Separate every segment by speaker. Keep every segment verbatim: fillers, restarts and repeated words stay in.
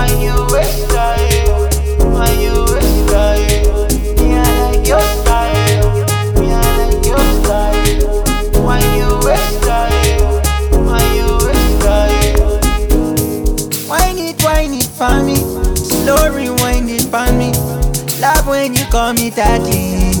Speaker 1: Why you waste style? Why you waste style? Me I like your style. Me I like your style. Why you waste style? Why you waste style? Wine it, wine it for me. Slow rewind it for me. Love when you call me daddy.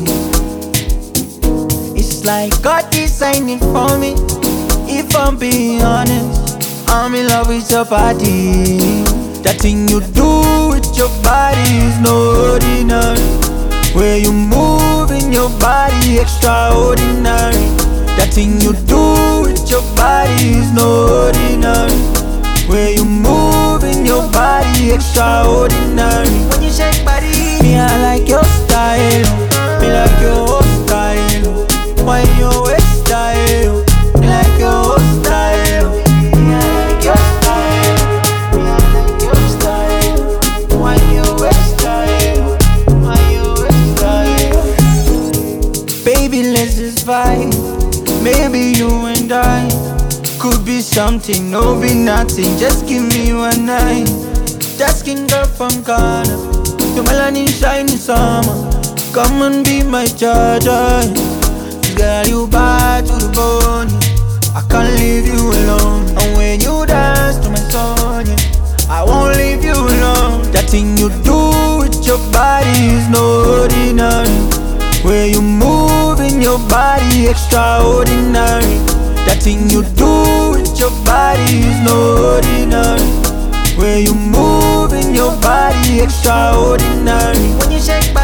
Speaker 1: It's like God designed it for me. If I'm being honest, I'm in love with your body. That thing you do with your body is no ordinary. Where you move in your body, extraordinary. That thing you do with your body is no ordinary. Where you move in your body, extraordinary. When you shake body, me I like your style. Me like your style. Why you waist style? Me like your style. Me I like your style. Me I like your style. Why you waist style? Why you waist style? Baby, let's just vibe. Maybe you and I could be something, no be nothing. Just give me one night. That skin girl from Ghana, your melanin shining summer. Come and be my charger. Girl, you bad to the bone. I can't leave you alone. And when you dance to my song, yeah, I won't leave you alone. That thing you do with your body is no ordinary. Where you move in your body, extraordinary. That thing you do with your body is no ordinary. Where you move in your body, extraordinary. When you shake body,